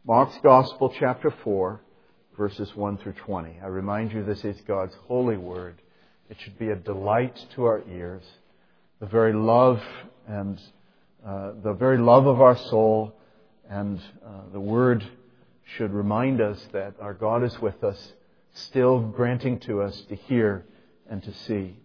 Mark's Gospel, chapter 4, verses 1 through 20. I remind you, this is God's holy word. It should be a delight to our ears, the very love of our soul, and the word should remind us that our God is with us, still granting to us to hear and to see.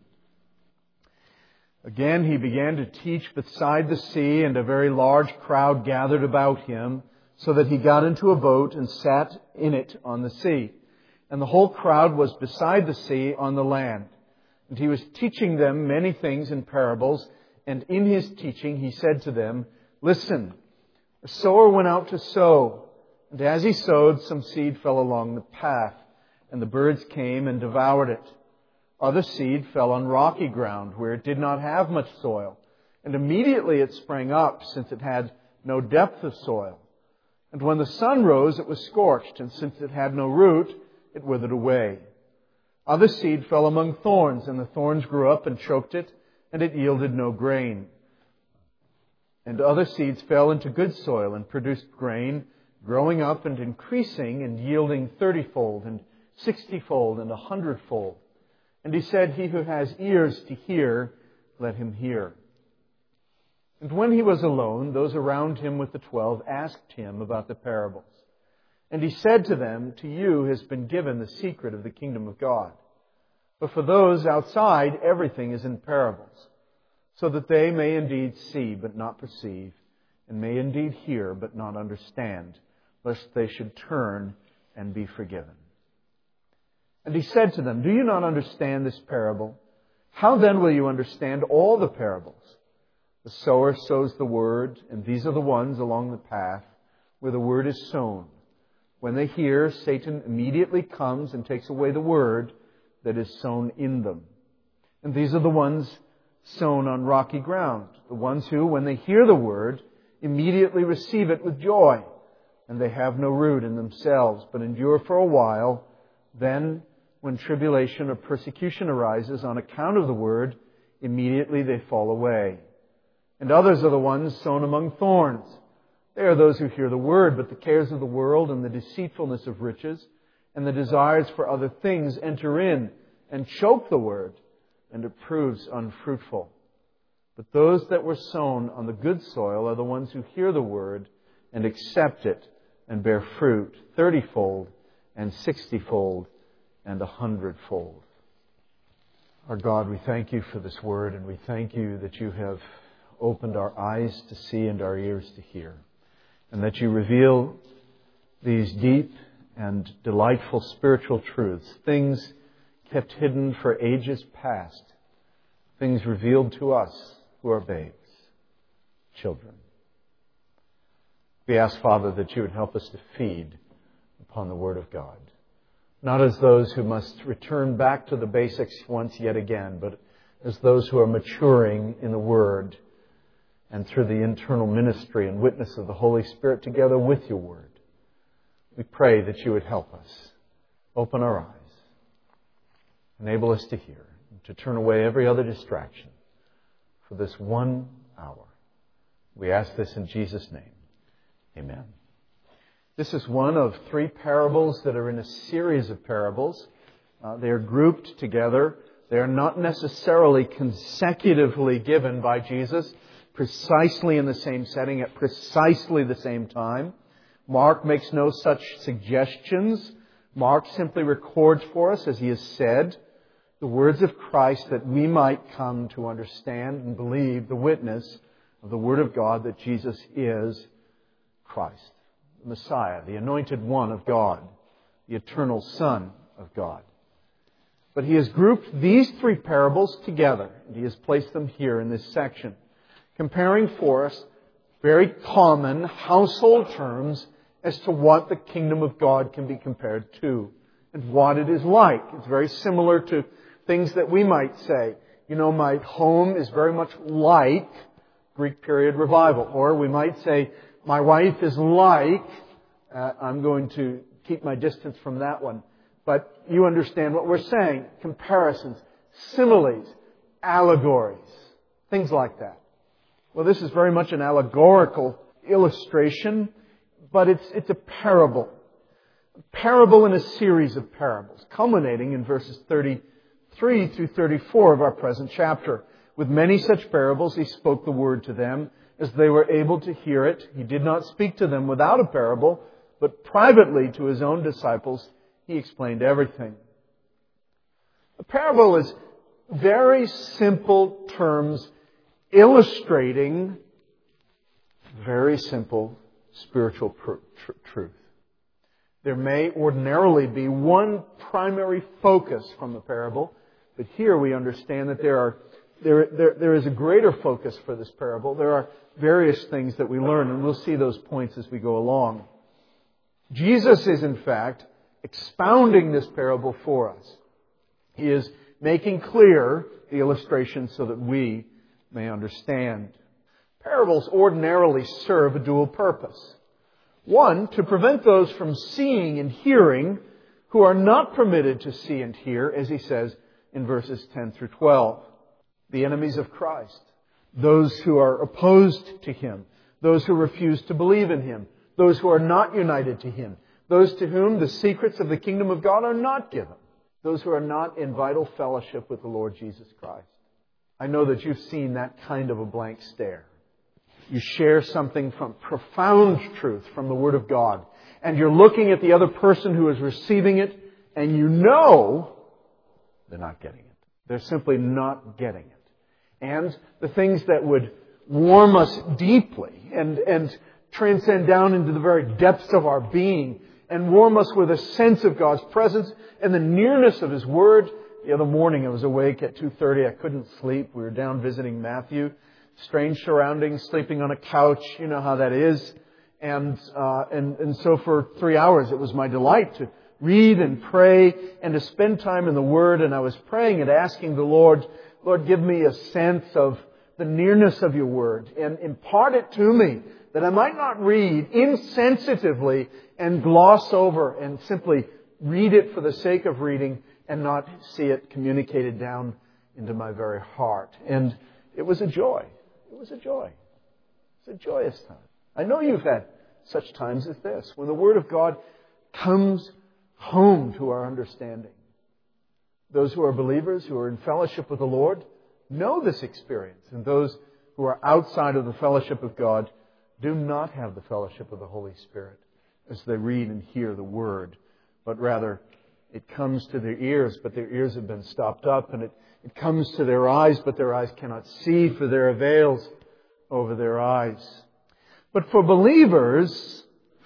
Again, he began to teach beside the sea, and a very large crowd gathered about him, so that he got into a boat and sat in it on the sea. And the whole crowd was beside the sea on the land. And he was teaching them many things in parables, and in his teaching he said to them, "Listen, a sower went out to sow, and as he sowed, some seed fell along the path, and the birds came and devoured it. Other seed fell on rocky ground, where it did not have much soil, and immediately it sprang up, since it had no depth of soil. And when the sun rose, it was scorched, and since it had no root, it withered away. Other seed fell among thorns, and the thorns grew up and choked it, and it yielded no grain. And other seeds fell into good soil and produced grain, growing up and increasing and yielding 30-fold and 60-fold and 100-fold. And he said, 'He who has ears to hear, let him hear.' And when he was alone, those around him with the 12 asked him about the parables. And he said to them, 'To you has been given the secret of the kingdom of God. But for those outside, everything is in parables, so that they may indeed see but not perceive, and may indeed hear but not understand, lest they should turn and be forgiven.' And he said to them, 'Do you not understand this parable? How then will you understand all the parables? The sower sows the word, and these are the ones along the path where the word is sown. When they hear, Satan immediately comes and takes away the word that is sown in them. And these are the ones sown on rocky ground, the ones who, when they hear the word, immediately receive it with joy, and they have no root in themselves, but endure for a while. Then, when tribulation or persecution arises on account of the word, immediately they fall away. And others are the ones sown among thorns. They are those who hear the word, but the cares of the world and the deceitfulness of riches and the desires for other things enter in and choke the word, and it proves unfruitful. But those that were sown on the good soil are the ones who hear the word and accept it and bear fruit 30-fold and 60-fold and 100-fold. Our God, we thank you for this word, and we thank you that you have opened our eyes to see and our ears to hear, and that you reveal these deep and delightful spiritual truths, things kept hidden for ages past, things revealed to us who are babes, children. We ask, Father, that you would help us to feed upon the Word of God, not as those who must return back to the basics once yet again, but as those who are maturing in the Word and through the internal ministry and witness of the Holy Spirit together with your Word. We pray that you would help us. Open our eyes. Enable us to hear, to turn away every other distraction for this 1 hour. We ask this in Jesus' name. Amen. This is one of 3 parables that are in a series of parables. They are grouped together. They are not necessarily consecutively given by Jesus, precisely in the same setting at precisely the same time. Mark makes no such suggestions. Mark simply records for us, as he has said, the words of Christ that we might come to understand and believe the witness of the Word of God that Jesus is Christ, the Messiah, the Anointed One of God, the Eternal Son of God. But he has grouped these 3 parables together, and he has placed them here in this section, comparing for us very common household terms as to what the kingdom of God can be compared to and what it is like. It's very similar to things that we might say. You know, my home is very much like Greek period revival. Or we might say, my wife is like, I'm going to keep my distance from that one. But you understand what we're saying. Comparisons, similes, allegories, things like that. Well, this is very much an allegorical illustration, but it's a parable. A parable in a series of parables, culminating in verses 33 through 34 of our present chapter. With many such parables, He spoke the word to them as they were able to hear it. He did not speak to them without a parable, but privately to His own disciples, He explained everything. A parable is very simple terms illustrating very simple spiritual truth. There may ordinarily be one primary focus from the parable, but here we understand that there is a greater focus for this parable. There are various things that we learn, and we'll see those points as we go along. Jesus is, in fact, expounding this parable for us. He is making clear the illustration so that we may understand. Parables ordinarily serve a dual purpose. One, to prevent those from seeing and hearing who are not permitted to see and hear, as he says in verses 10 through 12. The enemies of Christ, those who are opposed to Him, those who refuse to believe in Him, those who are not united to Him, those to whom the secrets of the kingdom of God are not given, those who are not in vital fellowship with the Lord Jesus Christ. I know that you've seen that kind of a blank stare. You share something from profound truth from the Word of God, and you're looking at the other person who is receiving it, and you know they're not getting it. They're simply not getting it. And the things that would warm us deeply and transcend down into the very depths of our being and warm us with a sense of God's presence and the nearness of His Word. The other morning I was awake at 2:30. I couldn't sleep. We were down visiting Matthew. Strange surroundings, sleeping on a couch. You know how that is. And so for 3 hours it was my delight to read and pray and to spend time in the Word. And I was praying and asking the Lord, give me a sense of the nearness of Your Word and impart it to me that I might not read insensitively and gloss over and simply read it for the sake of reading and not see it communicated down into my very heart. And it was a joy. It was a joy. It's a joyous time. I know you've had such times as this, when the Word of God comes home to our understanding. Those who are believers, who are in fellowship with the Lord, know this experience. And those who are outside of the fellowship of God do not have the fellowship of the Holy Spirit as they read and hear the Word. But rather, it comes to their ears, but their ears have been stopped up. And it comes to their eyes, but their eyes cannot see, for there are veils over their eyes. But for believers,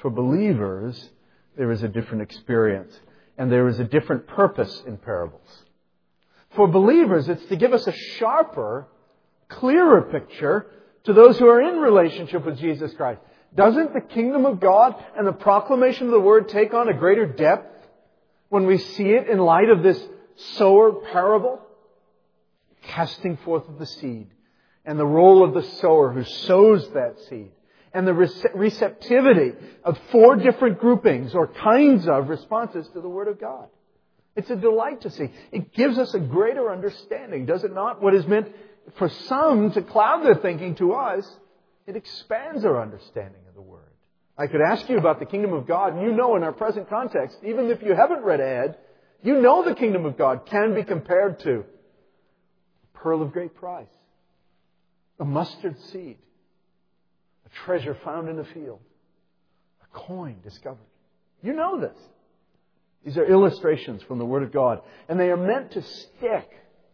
there is a different experience. And there is a different purpose in parables. For believers, it's to give us a sharper, clearer picture to those who are in relationship with Jesus Christ. Doesn't the kingdom of God and the proclamation of the Word take on a greater depth when we see it in light of this sower parable? Casting forth of the seed, and the role of the sower who sows that seed, and the receptivity of 4 different groupings or kinds of responses to the Word of God. It's a delight to see. It gives us a greater understanding, does it not? What is meant for some to cloud their thinking, to us, it expands our understanding of the Word. I could ask you about the kingdom of God, and you know in our present context, even if you haven't read ahead, you know the kingdom of God can be compared to a pearl of great price, a mustard seed, a treasure found in a field, a coin discovered. You know this. These are illustrations from the Word of God, and they are meant to stick.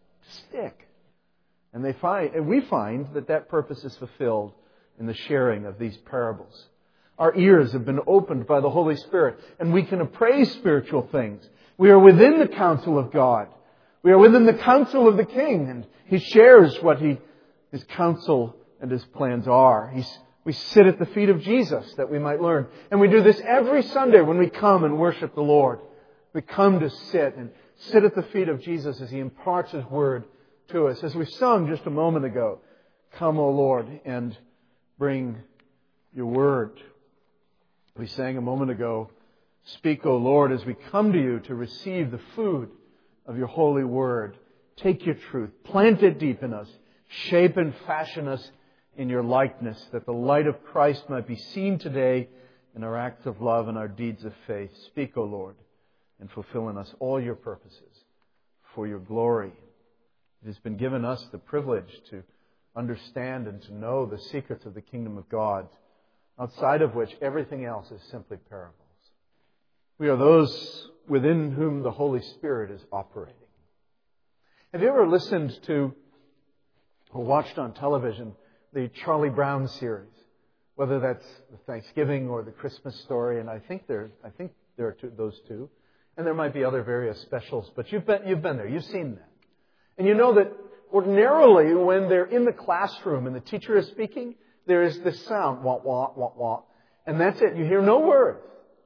And we find that purpose is fulfilled in the sharing of these parables. Our ears have been opened by the Holy Spirit, and we can appraise spiritual things. We are within the counsel of God. We are within the counsel of the King, and He shares what His counsel and His plans are. We sit at the feet of Jesus that we might learn. And we do this every Sunday when we come and worship the Lord. We come to sit at the feet of Jesus as He imparts His Word to us. As we sung just a moment ago, "Come, O Lord, and bring Your Word." We sang a moment ago, "Speak, O Lord, as we come to You to receive the food of Your holy Word. Take Your truth, plant it deep in us, shape and fashion us in Your likeness, that the light of Christ might be seen today in our acts of love and our deeds of faith. Speak, O Lord, and fulfill in us all your purposes for your glory. It has been given us the privilege to understand and to know the secrets of the kingdom of God, outside of which everything else is simply parables. We are those within whom the Holy Spirit is operating. Have you ever listened to or watched on television the Charlie Brown series? Whether that's the Thanksgiving or the Christmas story, and I think there are those two, and there might be other various specials. But you've been there, you've seen that, and you know that ordinarily when they're in the classroom and the teacher is speaking, there is this sound, wah wah wah wah, and that's it. You hear no words,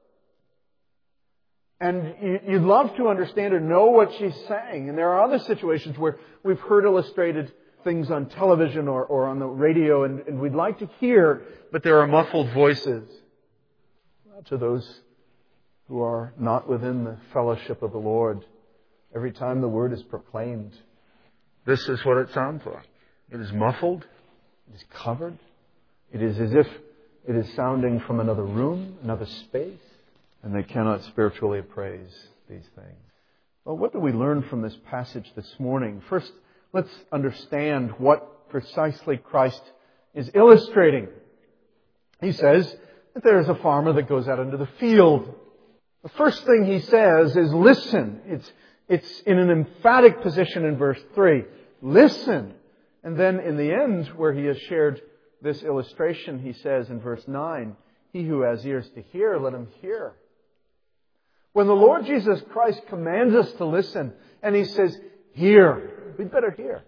and you'd love to understand or know what she's saying. And there are other situations where we've heard illustrated things on television or on the radio, and we'd like to hear, but there are muffled voices. To those who are not within the fellowship of the Lord, every time the word is proclaimed, this is what it sounds like. It is muffled. It is covered. It is as if it is sounding from another room, another space, and they cannot spiritually appraise these things. Well, what do we learn from this passage this morning? First, let's understand what precisely Christ is illustrating. He says that there is a farmer that goes out into the field. The first thing he says is listen. It's in an emphatic position in verse 3. Listen. And then in the end, where he has shared this illustration, he says in verse 9, he who has ears to hear, let him hear. When the Lord Jesus Christ commands us to listen, and He says, hear, we'd better hear.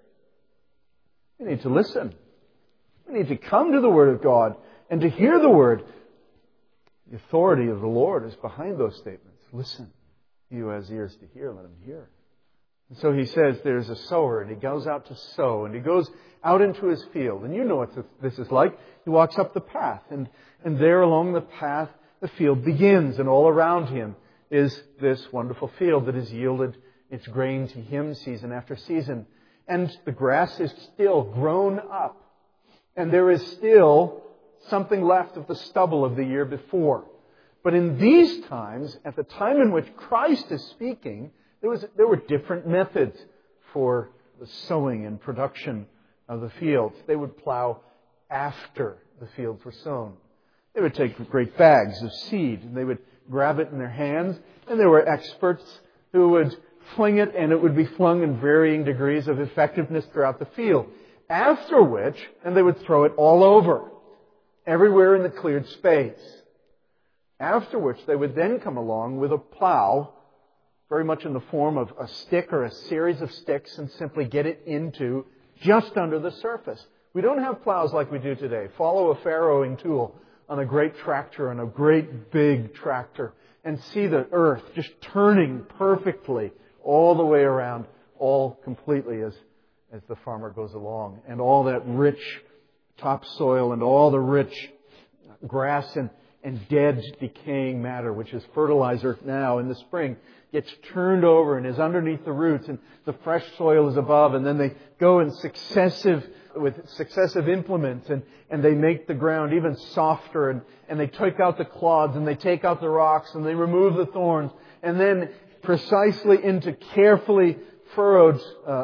We need to listen. We need to come to the Word of God and to hear the Word. The authority of the Lord is behind those statements. Listen. He who has ears to hear, let him hear. And so he says there's a sower, and he goes out to sow, and he goes out into his field. And you know what this is like. He walks up the path, and there along the path, the field begins, and all around him is this wonderful field that has yielded its grain to him season after season. And the grass is still grown up. And there is still something left of the stubble of the year before. But in these times, at the time in which Christ is speaking, there were different methods for the sowing and production of the fields. They would plow after the fields were sown. They would take great bags of seed, and they would grab it in their hands, and there were experts who would fling it, and it would be flung in varying degrees of effectiveness throughout the field. After which, and they would throw it all over, everywhere in the cleared space. After which, they would then come along with a plow, very much in the form of a stick or a series of sticks, and simply get it into just under the surface. We don't have plows like we do today. Follow a farrowing tool on a great tractor, on a great big tractor, and see the earth just turning perfectly all the way around, all completely as the farmer goes along. And all that rich topsoil and all the rich grass and dead decaying matter, which is fertilizer now in the spring, gets turned over and is underneath the roots, and the fresh soil is above, and then they go in with successive implements, and they make the ground even softer, and they take out the clods, and they take out the rocks, and they remove the thorns, and then precisely into carefully furrowed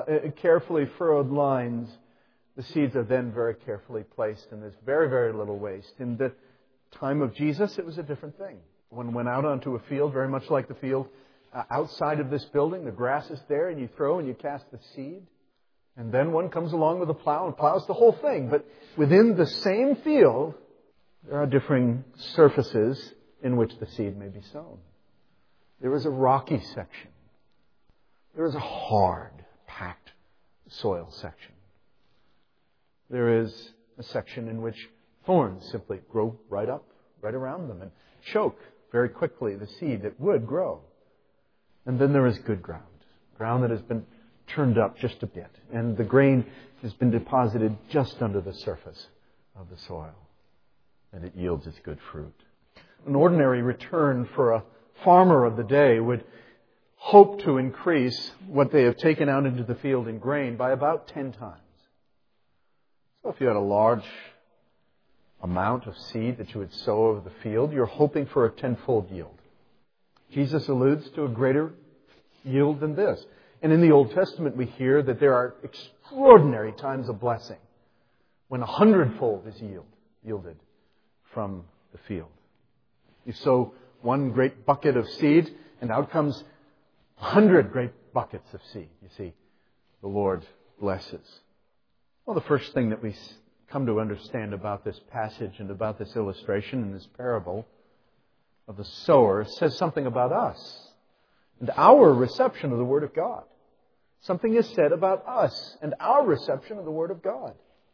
lines, the seeds are then very carefully placed, and there's very, very little waste. In the time of Jesus, it was a different thing. One went out onto a field, very much like the field outside of this building. The grass is there, and you throw and you cast the seed. And then one comes along with a plow and plows the whole thing. But within the same field, there are differing surfaces in which the seed may be sown. There is a rocky section. There is a hard, packed soil section. There is a section in which thorns simply grow right up, right around them, and choke very quickly the seed that would grow. And then there is good ground, ground that has been turned up just a bit, and the grain has been deposited just under the surface of the soil, and it yields its good fruit. An ordinary return for a farmer of the day would hope to increase what they have taken out into the field in grain by about 10 times. So if you had a large amount of seed that you would sow over the field, you're hoping for a tenfold yield. Jesus alludes to a greater yield than this. And in the Old Testament we hear that there are extraordinary times of blessing when 100-fold is yielded from the field. You sow one great bucket of seed and out comes 100 great buckets of seed. You see, the Lord blesses. Well, the first thing that we come to understand about this passage and about this illustration and this parable of the sower says something about us and our reception of the Word of God. Something is said about us and our reception of the Word of God.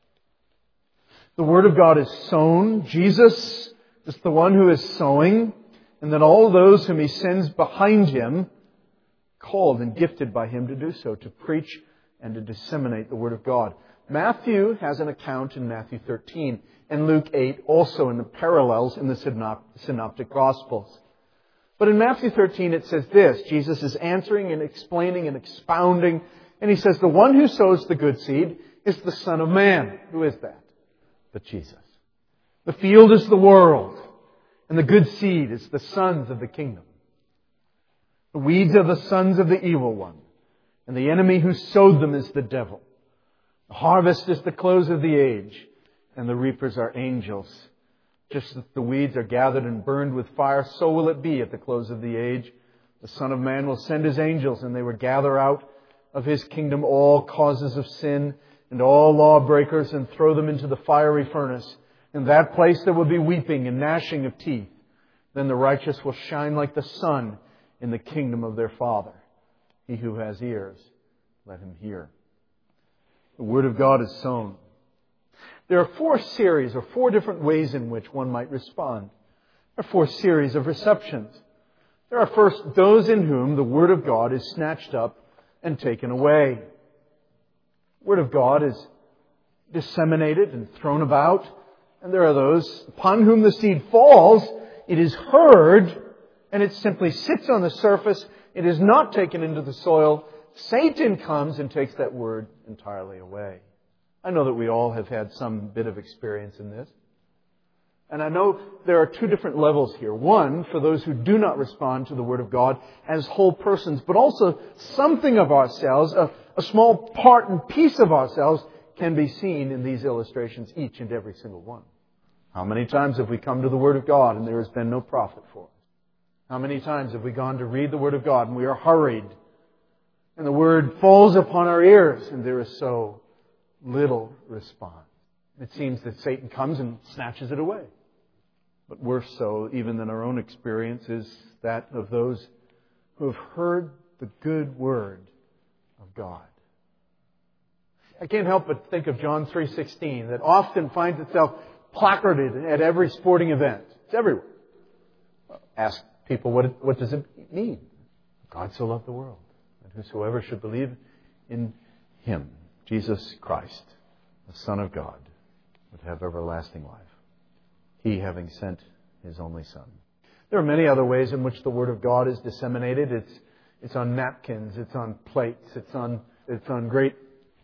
The Word of God is sown. Jesus is the one who is sowing, and then all those whom He sends behind Him, called and gifted by Him to do so, to preach and to disseminate the Word of God. Matthew has an account in Matthew 13 and Luke 8 also in the parallels in the Synoptic Gospels. But in Matthew 13 it says this, Jesus is answering and explaining and expounding, and He says, the one who sows the good seed is the Son of Man. Who is that? But Jesus. The field is the world, and the good seed is the sons of the kingdom. The weeds are the sons of the evil one, and the enemy who sowed them is the devil. The harvest is the close of the age, and the reapers are angels. Just as the weeds are gathered and burned with fire, so will it be at the close of the age. The Son of Man will send His angels, and they will gather out of His kingdom all causes of sin and all lawbreakers and throw them into the fiery furnace. In that place there will be weeping and gnashing of teeth. Then the righteous will shine like the sun in the kingdom of their Father. He who has ears, let him hear. The Word of God is sown. There are four different ways in which one might respond. There are four series of receptions. There are first those in whom the Word of God is snatched up and taken away. The Word of God is disseminated and thrown about. And there are those upon whom the seed falls, it is heard, and it simply sits on the surface. It is not taken into the soil. Satan comes and takes that word entirely away. I know that we all have had some bit of experience in this. And I know there are two different levels here. One, for those who do not respond to the Word of God as whole persons, but also something of ourselves, a small part and piece of ourselves can be seen in these illustrations, each and every single one. How many times have we come to the Word of God and there has been no profit for us? How many times have we gone to read the Word of God and we are hurried and the Word falls upon our ears and there is so little response? It seems that Satan comes and snatches it away. But worse so, even than our own experience, is that of those who have heard the good Word of God. I can't help but think of John 3:16 that often finds itself placarded at every sporting event. It's everywhere. Ask people, what does it mean? God so loved the world, that whosoever should believe in Him, Jesus Christ, the Son of God, would have everlasting life. He having sent His only Son. There are many other ways in which the Word of God is disseminated. It's on napkins, it's on plates, it's on great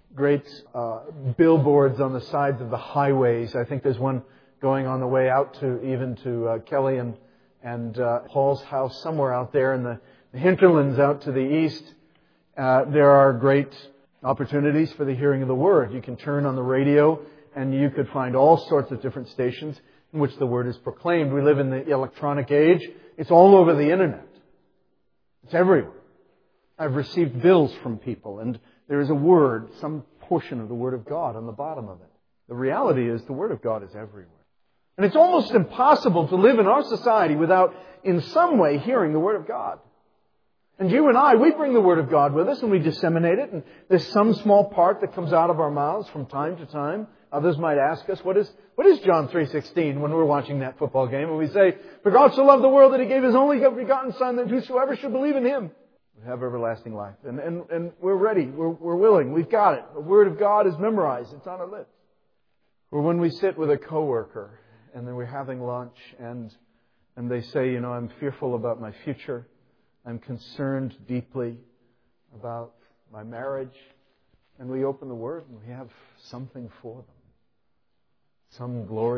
billboards on the sides of the highways. I think there's one going on the way out to Kelly and Paul's house somewhere out there in the hinterlands out to the east. There are great opportunities for the hearing of the Word. You can turn on the radio and you could find all sorts of different stations in which the Word is proclaimed. We live in the electronic age. It's all over the Internet. It's everywhere. I've received bills from people and there is a word, some portion of the Word of God on the bottom of it. The reality is the Word of God is everywhere. And it's almost impossible to live in our society without in some way hearing the Word of God. And you and I, we bring the Word of God with us and we disseminate it. And there's some small part that comes out of our mouths from time to time. Others might ask us, what is John 3:16 when we're watching that football game? And we say, for God so loved the world that He gave His only begotten Son, that whosoever should believe in Him would have everlasting life. And we're ready. We're willing. We've got it. The Word of God is memorized. It's on our lips. Or when we sit with a coworker and then we're having lunch and they say, I'm fearful about my future. I'm concerned deeply about my marriage. And we open the Word and we have something for them. Some glorious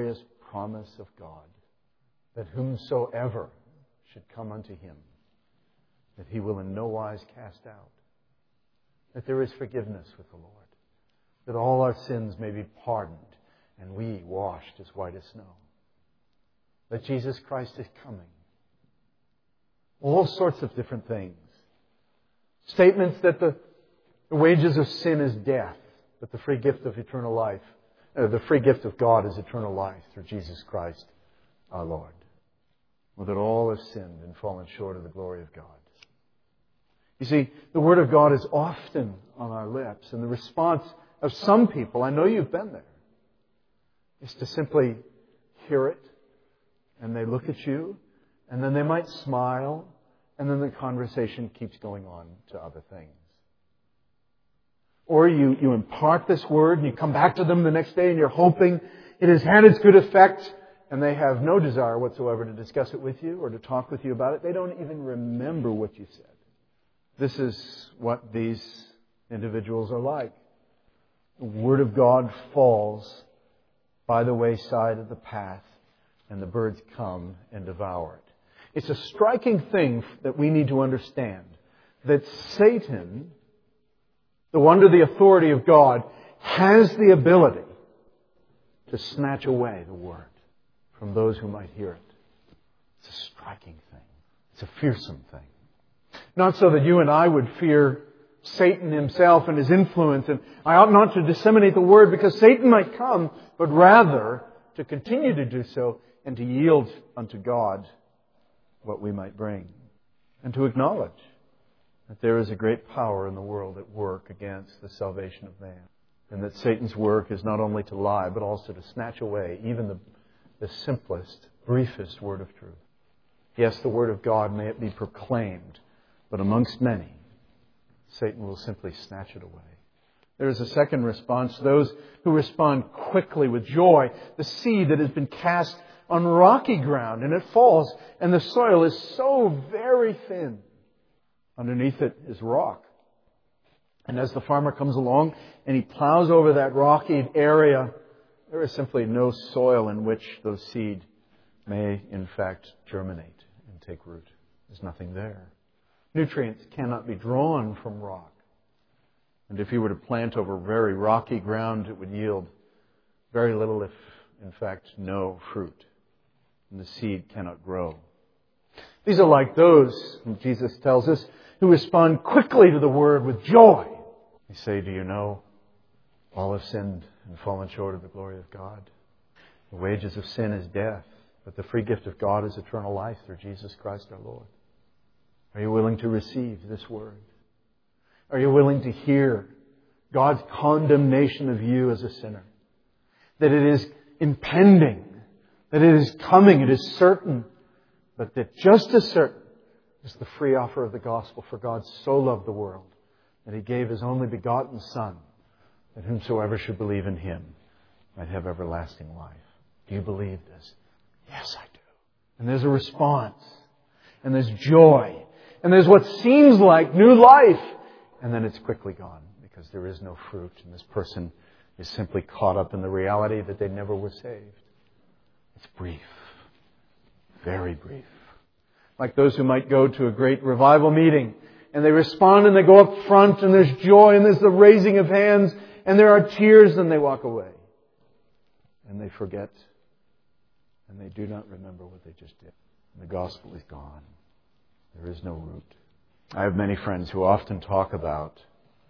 promise of God, that whomsoever should come unto Him, that He will in no wise cast out, that there is forgiveness with the Lord, that all our sins may be pardoned and we washed as white as snow, that Jesus Christ is coming. All sorts of different things. Statements that the wages of sin is death, but the free gift of eternal life, the free gift of God is eternal life through Jesus Christ our Lord. Or that all have sinned and fallen short of the glory of God. You see, the Word of God is often on our lips, and the response of some people, I know you've been there, is to simply hear it, and they look at you, and then they might smile, and then the conversation keeps going on to other things. Or you impart this Word, and you come back to them the next day, and you're hoping it has had its good effect, and they have no desire whatsoever to discuss it with you or to talk with you about it. They don't even remember what you said. This is what these individuals are like. The Word of God falls by the wayside of the path, and the birds come and devour it. It's a striking thing that we need to understand, that Satan, though under the authority of God, has the ability to snatch away the Word from those who might hear it. It's a striking thing. It's a fearsome thing. Not so that you and I would fear Satan himself and his influence, and I ought not to disseminate the Word because Satan might come, but rather to continue to do so and to yield unto God what we might bring. And to acknowledge that there is a great power in the world at work against the salvation of man. And that Satan's work is not only to lie, but also to snatch away even the simplest, briefest word of truth. Yes, the Word of God may it be proclaimed, but amongst many, Satan will simply snatch it away. There is a second response, those who respond quickly with joy. The seed that has been cast on rocky ground, and it falls, and the soil is so very thin. Underneath it is rock. And as the farmer comes along and he plows over that rocky area, there is simply no soil in which those seed may, in fact, germinate and take root. There's nothing there. Nutrients cannot be drawn from rock. And if you were to plant over very rocky ground, it would yield very little, if in fact no fruit. And the seed cannot grow. These are like those, Jesus tells us, who respond quickly to the Word with joy. They say, do you know, all have sinned and fallen short of the glory of God. The wages of sin is death, but the free gift of God is eternal life through Jesus Christ our Lord. Are you willing to receive this Word? Are you willing to hear God's condemnation of you as a sinner? That it is impending, that it is coming, it is certain, but that just as certain is the free offer of the gospel. For God so loved the world that He gave His only begotten Son, that whomsoever should believe in Him might have everlasting life. Do you believe this? Yes, I do. And there's a response. And there's joy. And there's what seems like new life. And then it's quickly gone because there is no fruit. And this person is simply caught up in the reality that they never were saved. It's brief. Very brief. Like those who might go to a great revival meeting and they respond and they go up front and there's joy and there's the raising of hands and there are tears and they walk away. And they forget and they do not remember what they just did. And the gospel is gone. There is no root. I have many friends who often talk about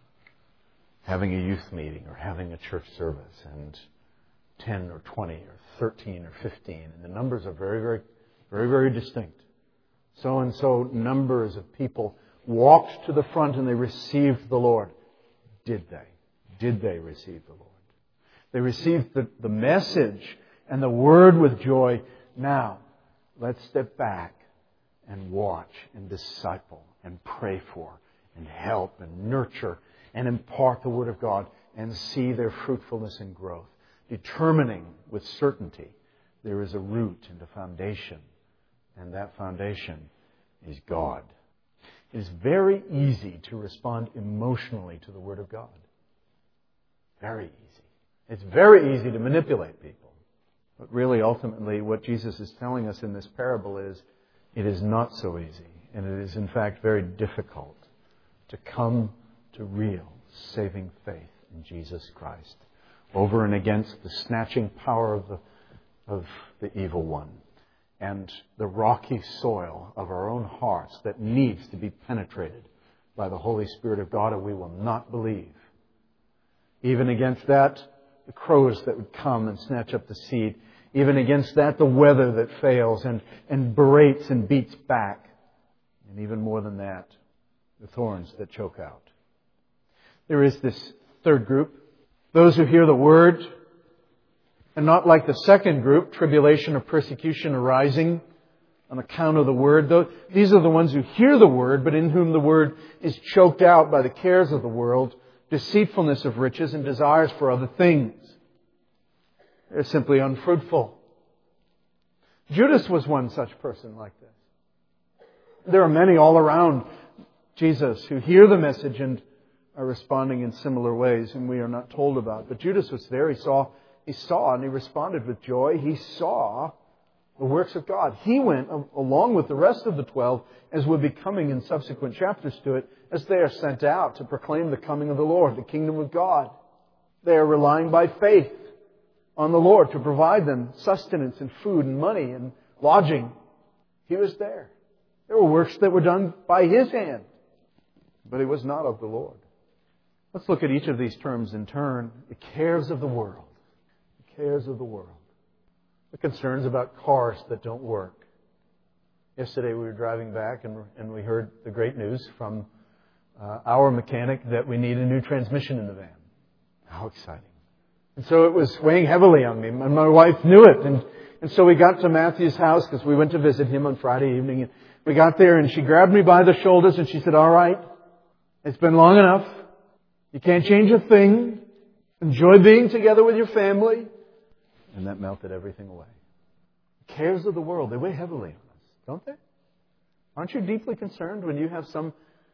having a youth meeting or having a church service and 10 or 20 or 13 or 15. And the numbers are very distinct. So-and-so numbers of people walked to the front and they received the Lord. Did they? Did they receive the Lord? They received the message and the Word with joy. Now, let's step back and watch and disciple and pray for and help and nurture and impart the Word of God and see their fruitfulness and growth. Determining with certainty there is a root and a foundation, and that foundation is God. It is very easy to respond emotionally to the Word of God. Very easy. It's very easy to manipulate people. But really, ultimately, what Jesus is telling us in this parable is it is not so easy, and it is, in fact, very difficult to come to real saving faith in Jesus Christ over and against the snatching power of the evil one and the rocky soil of our own hearts that needs to be penetrated by the Holy Spirit of God, or we will not believe. Even against that, the crows that would come and snatch up the seed. Even against that, the weather that fails and berates and beats back. And even more than that, the thorns that choke out. There is this third group, those who hear the Word, and not like the second group, tribulation or persecution arising on account of the Word. These are the ones who hear the Word, but in whom the Word is choked out by the cares of the world, deceitfulness of riches, and desires for other things. They're simply unfruitful. Judas was one such person like this. There are many all around Jesus who hear the message and are responding in similar ways, and we are not told about. But Judas was there. He saw and he responded with joy. He saw the works of God. He went along with the rest of the 12, as will be coming in subsequent chapters to it, as they are sent out to proclaim the coming of the Lord, the kingdom of God. They are relying by faith on the Lord to provide them sustenance and food and money and lodging. He was there. There were works that were done by His hand, but it was not of the Lord. Let's look at each of these terms in turn. The cares of the world. The cares of the world. The concerns about cars that don't work. Yesterday we were driving back and we heard the great news from our mechanic that we need a new transmission in the van. How exciting. And so it was weighing heavily on me. And my wife knew it. And so we got to Matthew's house because we went to visit him on Friday evening. And we got there and she grabbed me by the shoulders and she said, "All right, it's been long enough. You can't change a thing. Enjoy being together with your family." And that melted everything away. The cares of the world, they weigh heavily on us, don't they? Aren't you deeply concerned when you have some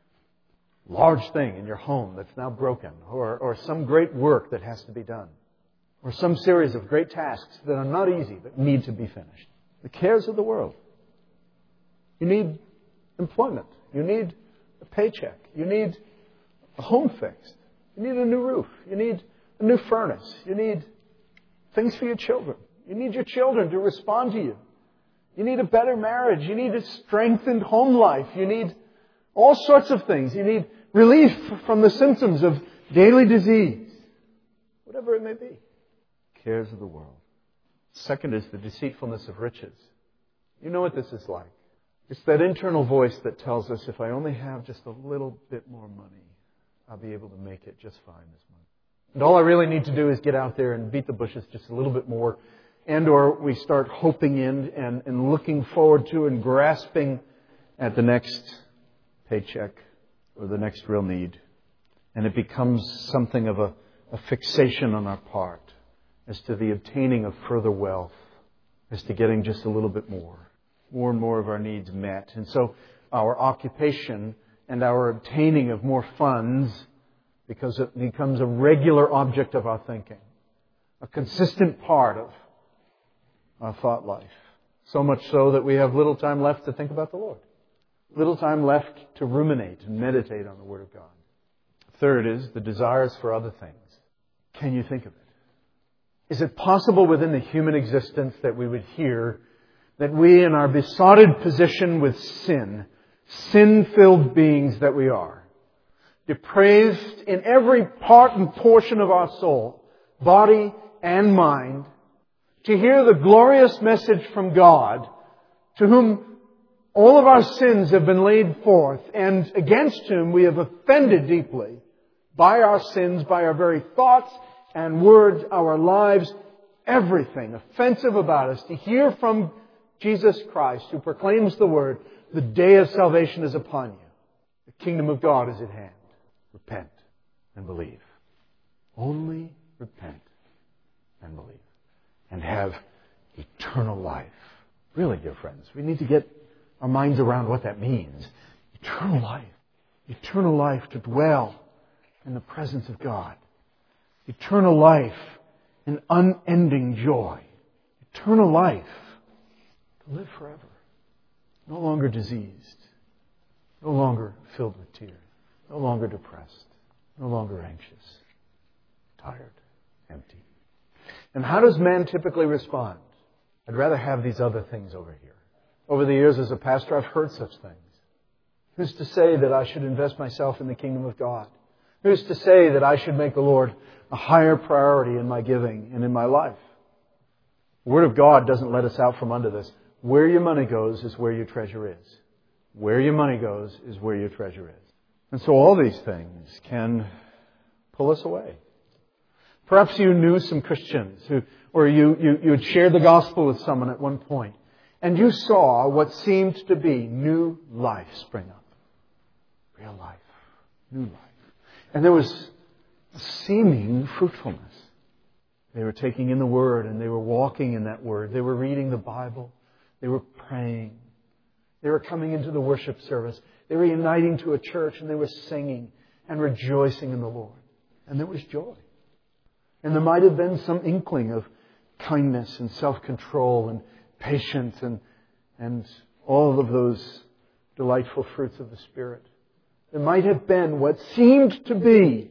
large thing in your home that's now broken, or some great work that has to be done, or some series of great tasks that are not easy but need to be finished? The cares of the world. You need employment. You need a paycheck. You need a home fixed. You need a new roof. You need a new furnace. You need things for your children. You need your children to respond to you. You need a better marriage. You need a strengthened home life. You need all sorts of things. You need relief from the symptoms of daily disease. Whatever it may be. Cares of the world. Second is the deceitfulness of riches. You know what this is like. It's that internal voice that tells us, if I only have just a little bit more money, I'll be able to make it just fine this month. And all I really need to do is get out there and beat the bushes just a little bit more. And or we start hoping in and looking forward to and grasping at the next paycheck or the next real need. And it becomes something of a fixation on our part as to the obtaining of further wealth, as to getting just a little bit more and more of our needs met. And so our occupation and our obtaining of more funds, because it becomes a regular object of our thinking, a consistent part of our thought life. So much so that we have little time left to think about the Lord. Little time left to ruminate and meditate on the Word of God. Third is the desires for other things. Can you think of it? Is it possible within the human existence that we would hear that we, in our besotted position with sin-filled beings that we are, depraved in every part and portion of our soul, body and mind, to hear the glorious message from God, to whom all of our sins have been laid forth, and against whom we have offended deeply by our sins, by our very thoughts and words, our lives, everything offensive about us, to hear from Jesus Christ, who proclaims the Word, the day of salvation is upon you. The kingdom of God is at hand. Repent and believe. Only repent and believe. And have eternal life. Really, dear friends, we need to get our minds around what that means. Eternal life. Eternal life to dwell in the presence of God. Eternal life in unending joy. eternal life, to live forever. No longer diseased, no longer filled with tears, no longer depressed, no longer anxious, tired, empty. And how does man typically respond? I'd rather have these other things over here. Over the years as a pastor, I've heard such things. Who's to say that I should invest myself in the kingdom of God? Who's to say that I should make the Lord a higher priority in my giving and in my life? The Word of God doesn't let us out from under this. Where your money goes is where your treasure is. Where your money goes is where your treasure is. And so all these things can pull us away. Perhaps you knew some Christians or you had shared the gospel with someone at one point, and you saw what seemed to be new life spring up. Real life. New life. And there was a seeming fruitfulness. They were taking in the Word and they were walking in that Word. They were reading the Bible. They were praying. They were coming into the worship service. They were uniting to a church and they were singing and rejoicing in the Lord. And there was joy. And there might have been some inkling of kindness and self-control and patience and all of those delightful fruits of the Spirit. There might have been what seemed to be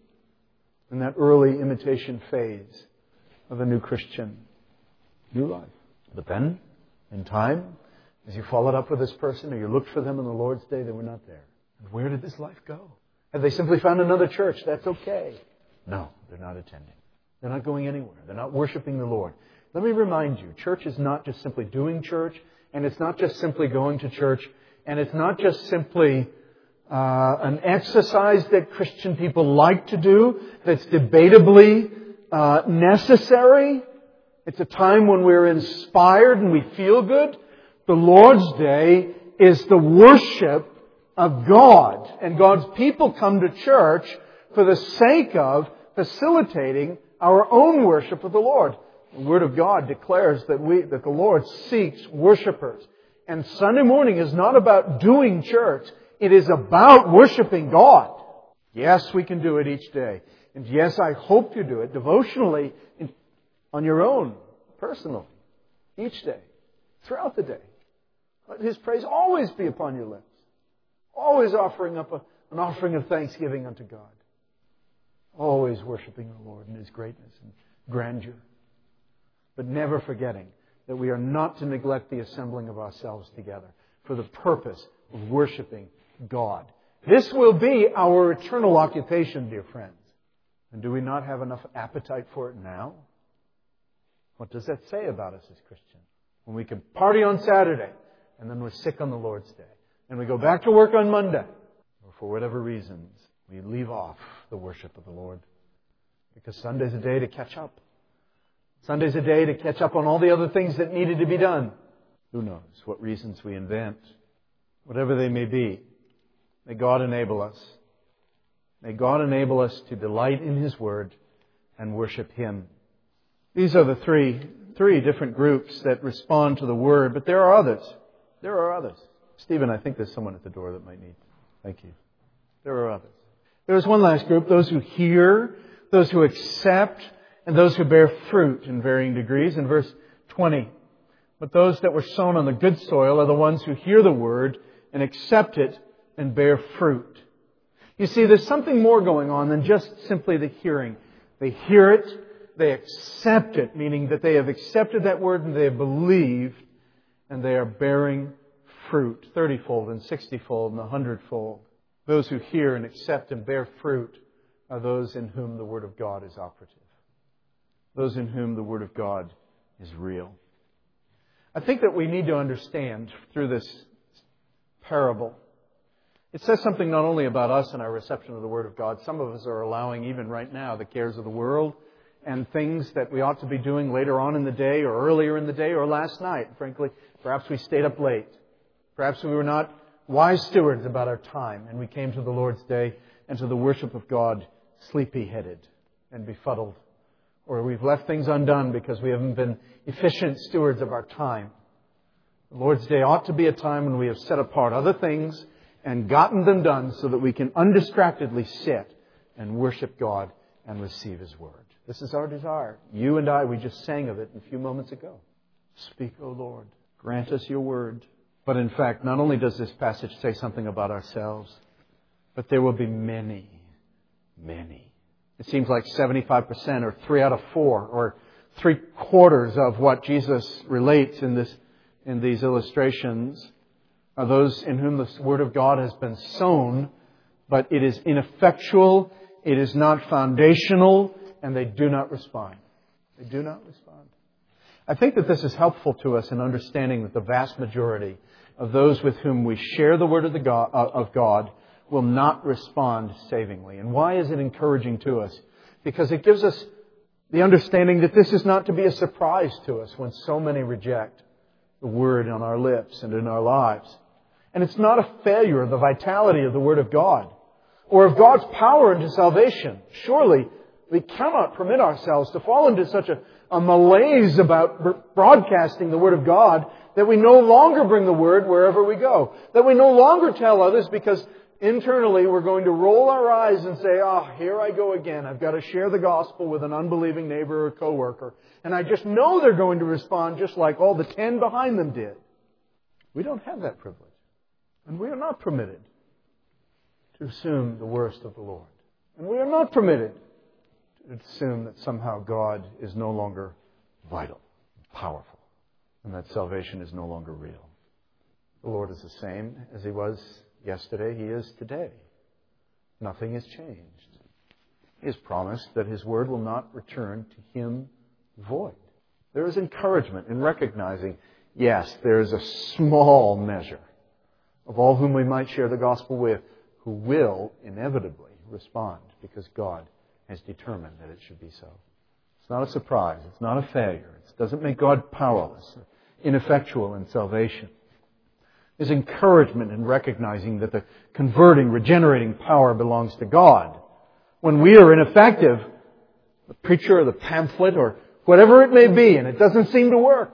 in that early imitation phase of a new Christian, new life. But then, in time, as you followed up with this person or you looked for them on the Lord's Day, they were not there. And where did this life go? Have they simply found another church? That's okay. No, they're not attending. They're not going anywhere. They're not worshiping the Lord. Let me remind you, church is not just simply doing church, and it's not just simply going to church, and it's not just simply an exercise that Christian people like to do that's debatably necessary. It's a time when we're inspired and we feel good. The Lord's Day is the worship of God. And God's people come to church for the sake of facilitating our own worship of the Lord. The Word of God declares that the Lord seeks worshipers. And Sunday morning is not about doing church. It is about worshiping God. Yes, we can do it each day. And yes, I hope you do it devotionally on your own, personally, each day, throughout the day. Let His praise always be upon your lips. Always offering up an offering of thanksgiving unto God. Always worshiping the Lord in His greatness and grandeur. But never forgetting that we are not to neglect the assembling of ourselves together for the purpose of worshiping God. This will be our eternal occupation, dear friends. And do we not have enough appetite for it now? What does that say about us as Christians? When we can party on Saturday and then we're sick on the Lord's Day. And we go back to work on Monday. Or for whatever reasons, we leave off the worship of the Lord. Because Sunday's a day to catch up. Sunday's a day to catch up on all the other things that needed to be done. Who knows what reasons we invent. Whatever they may be. May God enable us. May God enable us to delight in His Word and worship Him. These are the three different groups that respond to the Word, but there are others. There are others. Stephen, I think there's someone at the door that might need. Thank you. There are others. There is one last group, those who hear, those who accept, and those who bear fruit in varying degrees. In verse 20, but those that were sown on the good soil are the ones who hear the Word and accept it and bear fruit. You see, there's something more going on than just simply the hearing. They hear it, they accept it, meaning that they have accepted that Word and they have believed, and they are bearing fruit, 30-fold and 60-fold and 100-fold. Those who hear and accept and bear fruit are those in whom the Word of God is operative. Those in whom the Word of God is real. I think that we need to understand through this parable, it says something not only about us and our reception of the Word of God. Some of us are allowing, even right now, the cares of the world and things that we ought to be doing later on in the day or earlier in the day or last night. Frankly, perhaps we stayed up late. Perhaps we were not wise stewards about our time and we came to the Lord's Day and to the worship of God sleepy-headed and befuddled. Or we've left things undone because we haven't been efficient stewards of our time. The Lord's Day ought to be a time when we have set apart other things and gotten them done so that we can undistractedly sit and worship God and receive His Word. This is our desire. You and I, we just sang of it a few moments ago. Speak, O Lord. Grant us your word. But in fact, not only does this passage say something about ourselves, but there will be many, many. It seems like 75% or 3 out of 4 or 3/4 of what Jesus relates in these illustrations are those in whom the Word of God has been sown, but it is ineffectual, it is not foundational, and they do not respond. They do not respond. I think that this is helpful to us in understanding that the vast majority of those with whom we share the Word of God will not respond savingly. And why is it encouraging to us? Because it gives us the understanding that this is not to be a surprise to us when so many reject the Word on our lips and in our lives. And it's not a failure of the vitality of the Word of God or of God's power into salvation. Surely we cannot permit ourselves to fall into such a malaise about broadcasting the Word of God that we no longer bring the Word wherever we go. That we no longer tell others because internally we're going to roll our eyes and say, here I go again. I've got to share the gospel with an unbelieving neighbor or coworker. And I just know they're going to respond just like all the 10 behind them did. We don't have that privilege. And we are not permitted to assume the worst of the Lord. And we are not permitted to assume that somehow God is no longer vital, powerful, and that salvation is no longer real. The Lord is the same as He was yesterday, He is today. Nothing has changed. He has promised that His Word will not return to Him void. There is encouragement in recognizing, yes, there is a small measure of all whom we might share the gospel with who will inevitably respond because God has determined that it should be so. It's not a surprise. It's not a failure. It doesn't make God powerless, ineffectual in salvation. There's encouragement in recognizing that the converting, regenerating power belongs to God. When we are ineffective, the preacher or the pamphlet or whatever it may be, and it doesn't seem to work.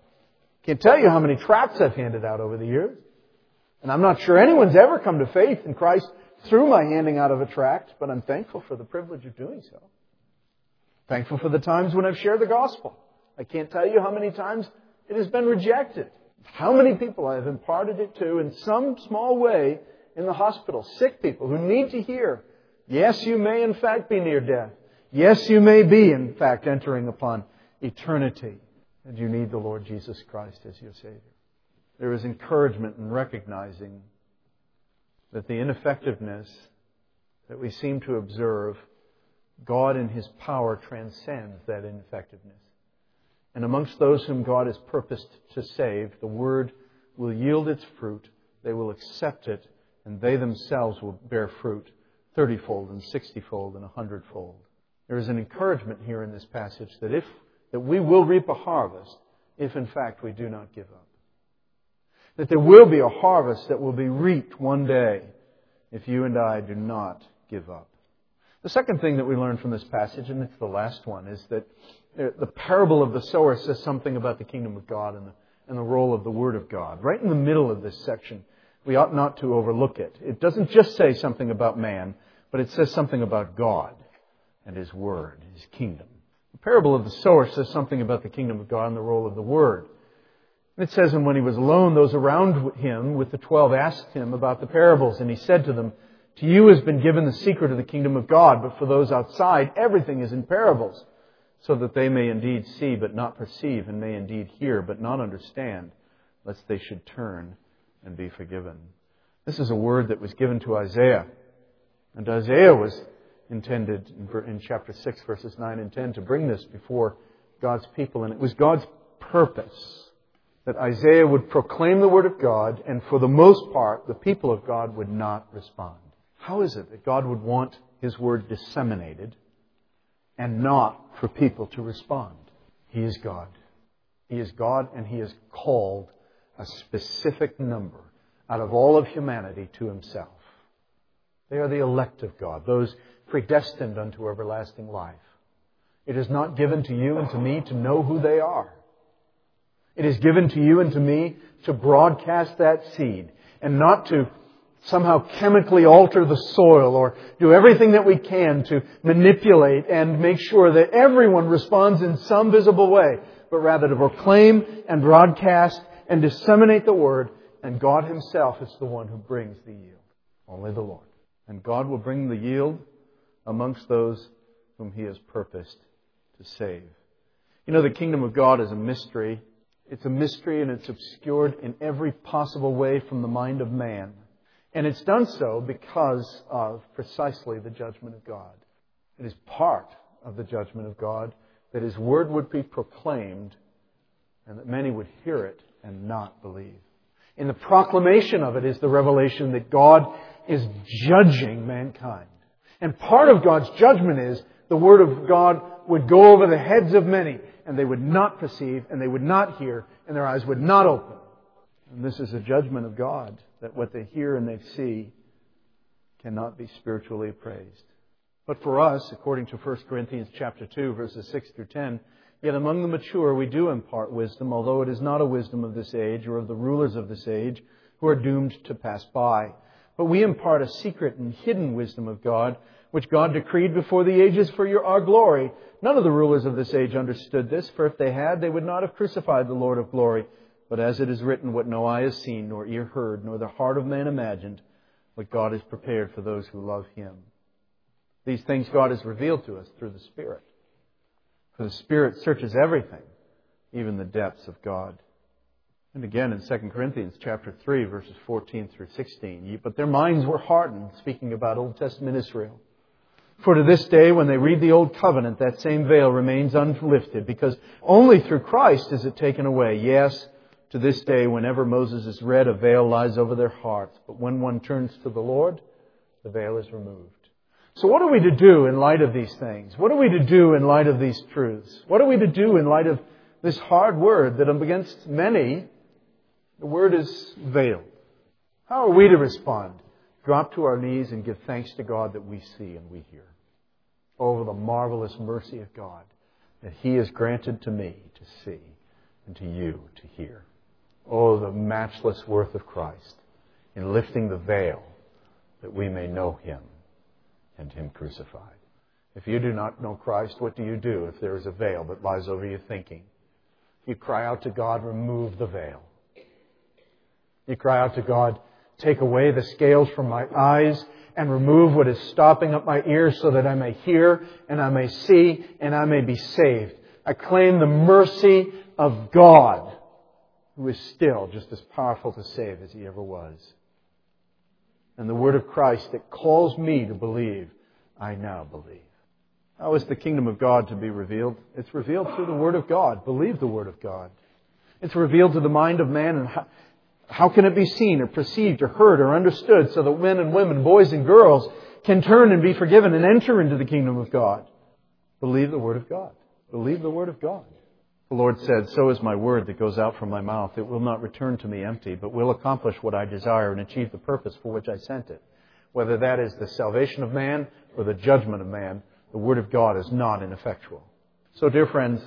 I can't tell you how many tracts I've handed out over the years. And I'm not sure anyone's ever come to faith in Christ through my handing out of a tract, but I'm thankful for the privilege of doing so. Thankful for the times when I've shared the gospel. I can't tell you how many times it has been rejected. How many people I have imparted it to in some small way in the hospital. Sick people who need to hear, yes, you may in fact be near death. Yes, you may be in fact entering upon eternity. And you need the Lord Jesus Christ as your Savior. There is encouragement in recognizing that the ineffectiveness that we seem to observe, God in His power transcends that ineffectiveness. And amongst those whom God has purposed to save, the Word will yield its fruit, they will accept it, and they themselves will bear fruit 30-fold and 60-fold and 100-fold. There is an encouragement here in this passage that we will reap a harvest if in fact we do not give up. That there will be a harvest that will be reaped one day if you and I do not give up. The second thing that we learn from this passage, and it's the last one, is that the parable of the sower says something about the kingdom of God and the role of the Word of God. Right in the middle of this section, we ought not to overlook it. It doesn't just say something about man, but it says something about God and His Word, His kingdom. The parable of the sower says something about the kingdom of God and the role of the Word. It says, and when He was alone, those around Him with the 12 asked Him about the parables. And He said to them, to you has been given the secret of the kingdom of God, but for those outside, everything is in parables, so that they may indeed see but not perceive, and may indeed hear but not understand, lest they should turn and be forgiven. This is a word that was given to Isaiah. And Isaiah was intended in chapter 6, verses 9 and 10, to bring this before God's people. And it was God's purpose that Isaiah would proclaim the Word of God, and for the most part, the people of God would not respond. How is it that God would want His Word disseminated and not for people to respond? He is God. He is God, and He has called a specific number out of all of humanity to Himself. They are the elect of God, those predestined unto everlasting life. It is not given to you and to me to know who they are. It is given to you and to me to broadcast that seed and not to somehow chemically alter the soil or do everything that we can to manipulate and make sure that everyone responds in some visible way. but rather to proclaim and broadcast and disseminate the Word. And God Himself is the one who brings the yield. Only the Lord. And God will bring the yield amongst those whom He has purposed to save. You know, the kingdom of God is a mystery. It's a mystery and it's obscured in every possible way from the mind of man. And it's done so because of precisely the judgment of God. It is part of the judgment of God that His Word would be proclaimed and that many would hear it and not believe. In the proclamation of it is the revelation that God is judging mankind. And part of God's judgment is the Word of God would go over the heads of many and they would not perceive and they would not hear and their eyes would not open. And this is a judgment of God, that what they hear and they see cannot be spiritually appraised. But for us, according to 1 Corinthians chapter 2, verses 6 through 10, yet among the mature we do impart wisdom, although it is not a wisdom of this age or of the rulers of this age who are doomed to pass by. But we impart a secret and hidden wisdom of God, which God decreed before the ages for our glory. None of the rulers of this age understood this, for if they had, they would not have crucified the Lord of glory. But as it is written, what no eye has seen, nor ear heard, nor the heart of man imagined, what God has prepared for those who love Him. These things God has revealed to us through the Spirit. For the Spirit searches everything, even the depths of God. And again in 2 Corinthians chapter 3, verses 14 through 16. But their minds were hardened, speaking about Old Testament Israel. For to this day, when they read the Old Covenant, that same veil remains unlifted, because only through Christ is it taken away. Yes, to this day, whenever Moses is read, a veil lies over their hearts. But when one turns to the Lord, the veil is removed. So what are we to do in light of these things? What are we to do in light of these truths? What are we to do in light of this hard word that against many, the word is veiled? How are we to respond? Drop to our knees and give thanks to God that we see and we hear. Over the marvelous mercy of God that He has granted to me to see and to you to hear. Oh, the matchless worth of Christ in lifting the veil that we may know Him and Him crucified. If you do not know Christ, what do you do if there is a veil that lies over your thinking? You cry out to God, remove the veil. You cry out to God, take away the scales from my eyes and remove what is stopping up my ears so that I may hear and I may see and I may be saved. I claim the mercy of God, who is still just as powerful to save as He ever was. And the word of Christ that calls me to believe, I now believe. How is the kingdom of God to be revealed? It's revealed through the word of God. Believe the word of God. It's revealed to the mind of man. And how can it be seen or perceived or heard or understood so that men and women, boys and girls can turn and be forgiven and enter into the kingdom of God? Believe the word of God. Believe the word of God. The Lord said, so is my word that goes out from my mouth. It will not return to me empty, but will accomplish what I desire and achieve the purpose for which I sent it. Whether that is the salvation of man or the judgment of man, the word of God is not ineffectual. So, dear friends,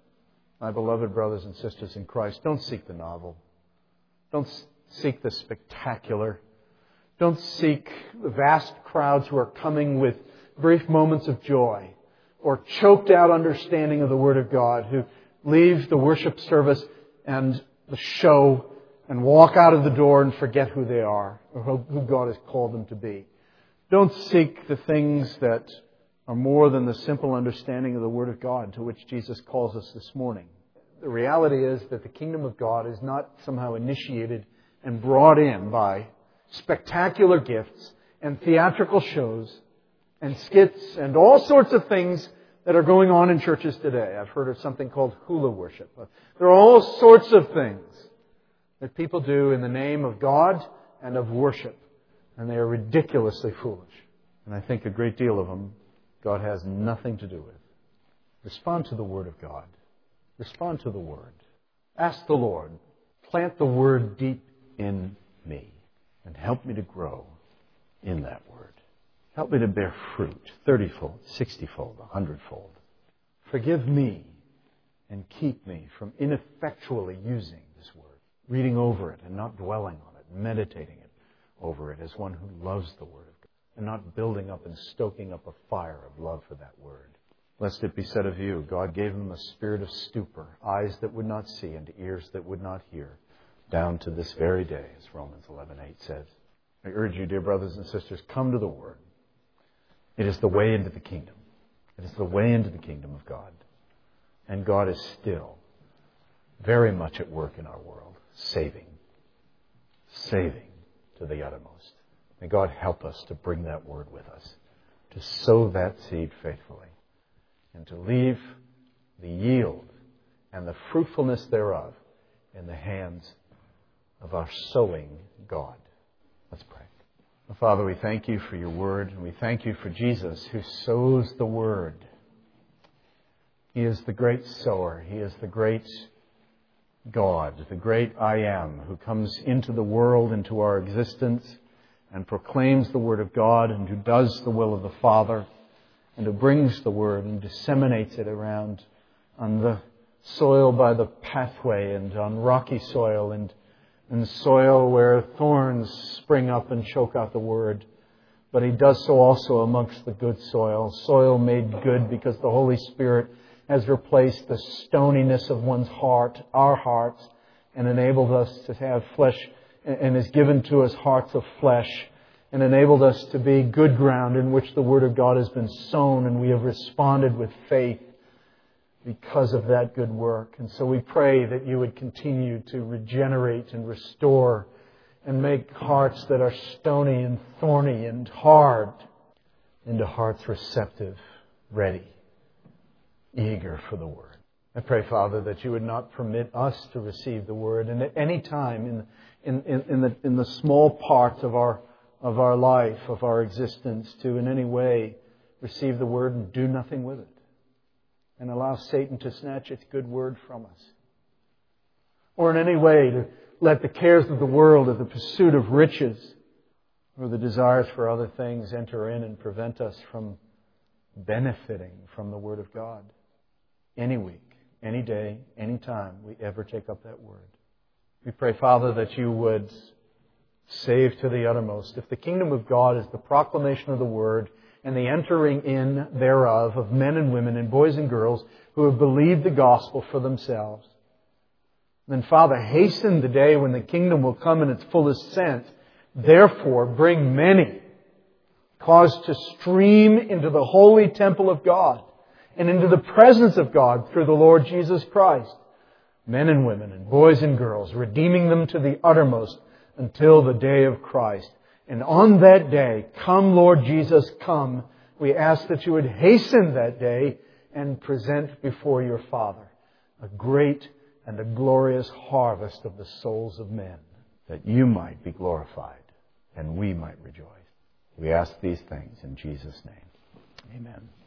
my beloved brothers and sisters in Christ, don't seek the novel. Don't seek the spectacular. Don't seek the vast crowds who are coming with brief moments of joy or choked out understanding of the Word of God, who leave the worship service and the show and walk out of the door and forget who they are or who God has called them to be. Don't seek the things that are more than the simple understanding of the Word of God to which Jesus calls us this morning. The reality is that the kingdom of God is not somehow initiated and brought in by spectacular gifts and theatrical shows and skits and all sorts of things that are going on in churches today. I've heard of something called hula worship. There are all sorts of things that people do in the name of God and of worship. And they are ridiculously foolish. And I think a great deal of them God has nothing to do with. Respond to the Word of God. Respond to the Word. Ask the Lord, plant the Word deep in me and help me to grow in that Word. Help me to bear fruit, 30-fold, 60-fold, 100-fold. Forgive me and keep me from ineffectually using this Word, reading over it and not dwelling on it, meditating it over it as one who loves the Word of God, and not building up and stoking up a fire of love for that Word. Lest it be said of you, God gave them a spirit of stupor, eyes that would not see and ears that would not hear, down to this very day, as Romans 11:8 says. I urge you, dear brothers and sisters, come to the Word. It is the way into the kingdom. It is the way into the kingdom of God. And God is still very much at work in our world, saving to the uttermost. May God help us to bring that Word with us, to sow that seed faithfully, and to leave the yield and the fruitfulness thereof in the hands of our sowing God. Let's pray. Father, we thank you for your Word, and we thank you for Jesus who sows the Word. He is the great sower. He is the great God, the great I Am, who comes into the world, into our existence, and proclaims the Word of God, and who does the will of the Father, and who brings the Word and disseminates it around on the soil by the pathway, and on rocky soil, and soil where thorns spring up and choke out the Word. But He does so also amongst the good soil made good because the Holy Spirit has replaced the stoniness of one's heart, our hearts, and enabled us to have flesh, and has given to us hearts of flesh, and enabled us to be good ground in which the Word of God has been sown, and we have responded with faith because of that good work. And so we pray that you would continue to regenerate and restore and make hearts that are stony and thorny and hard into hearts receptive, ready, eager for the Word. I pray, Father, that you would not permit us to receive the Word, and at any time in the small part of our life, of our existence, to in any way receive the Word and do nothing with it, and allow Satan to snatch its good Word from us. Or in any way to let the cares of the world, or the pursuit of riches, or the desires for other things enter in and prevent us from benefiting from the Word of God. Any week, any day, any time we ever take up that Word. We pray, Father, that you would save to the uttermost. If the kingdom of God is the proclamation of the Word and the entering in thereof of men and women and boys and girls who have believed the gospel for themselves, then, Father, hasten the day when the kingdom will come in its fullest sense. Therefore, bring many. Cause to stream into the holy temple of God and into the presence of God through the Lord Jesus Christ. Men and women and boys and girls, redeeming them to the uttermost until the day of Christ. And on that day, come Lord Jesus, come. We ask that you would hasten that day and present before your Father a great and a glorious harvest of the souls of men, that you might be glorified and we might rejoice. We ask these things in Jesus' name. Amen.